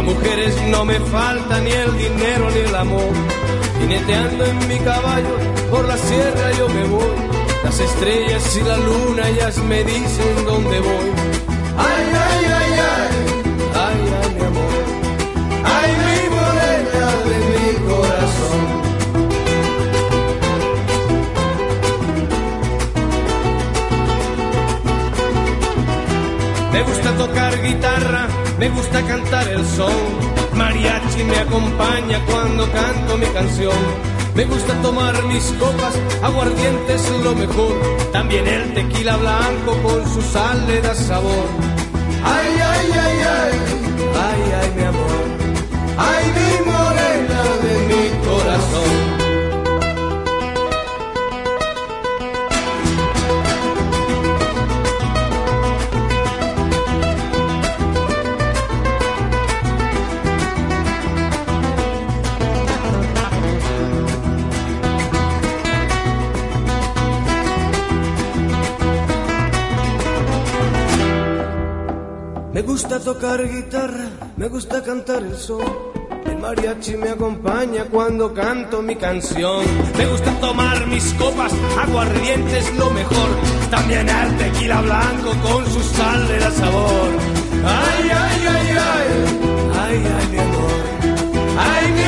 mujeres no me falta, ni el dinero ni el amor. Jineteando en mi caballo, por la sierra yo me voy. Las estrellas y la luna ellas me dicen dónde voy. Ay, ay, ay, ay, ay, ay, mi amor. Ay, mi morena de mi corazón. Me gusta tocar guitarra, me gusta cantar el son. Mariachi me acompaña cuando canto mi canción. Me gusta tomar mis copas, aguardiente es lo mejor. También el tequila blanco con su sal le da sabor. Ay, ay, ay, ay, ay, ay, mi amor. Ay, mi morena de mi corazón. Me gusta tocar guitarra, me gusta cantar el son. El mariachi me acompaña cuando canto mi canción. Me gusta tomar mis copas, aguardiente es lo mejor. También el tequila blanco con su sal le da sabor. Ay, ay, ay, ay, ay, ay, mi amor. Ay,